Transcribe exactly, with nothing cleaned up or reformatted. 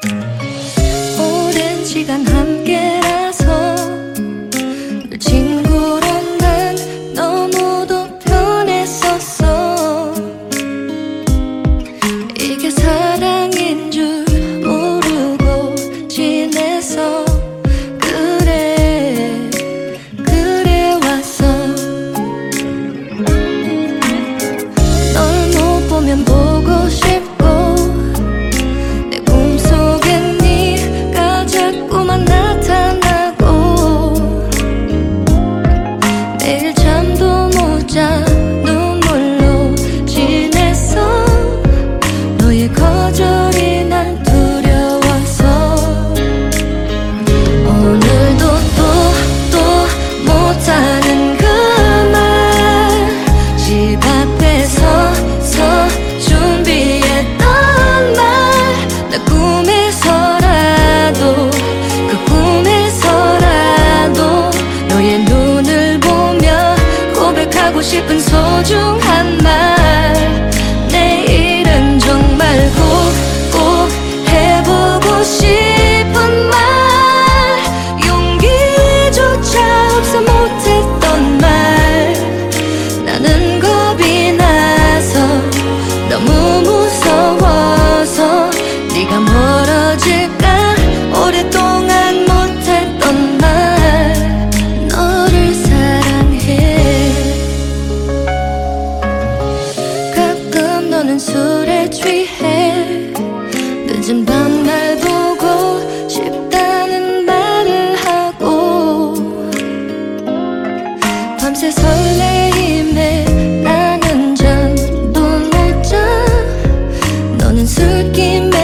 오랜 시간 함께라서 늘 친구로 난 너무도 편했었어. 이게 사랑인 줄 모르고 지내서 그래 그래 왔어. 널 못 보면 보고 싶고 내 꿈속에 네가 자꾸만 나타나고 매일 잠도 못 자 눈물로 지냈어. 너의 거절이 난 두려워서 오늘도 또 또 못하는 그 말 집 앞에 서서 준비했던 말 나 꿈에서라도 그 꿈에서라도 너의 눈을 보며 고백하고 싶은 소중한 말 내일은 정말 꼭 꼭 해보고 싶은 말 용기조차 없어 못했던 말 나는 겁이 나서 너무 무서워서 네가 멀어질까 오랫동안 못했던 말 너를 사랑해. 가끔 너는 술에 취해 늦은 밤 날 보고 싶다는 말을 하고 밤새 설레임에 나는 잠도 못 자. 너는 술김에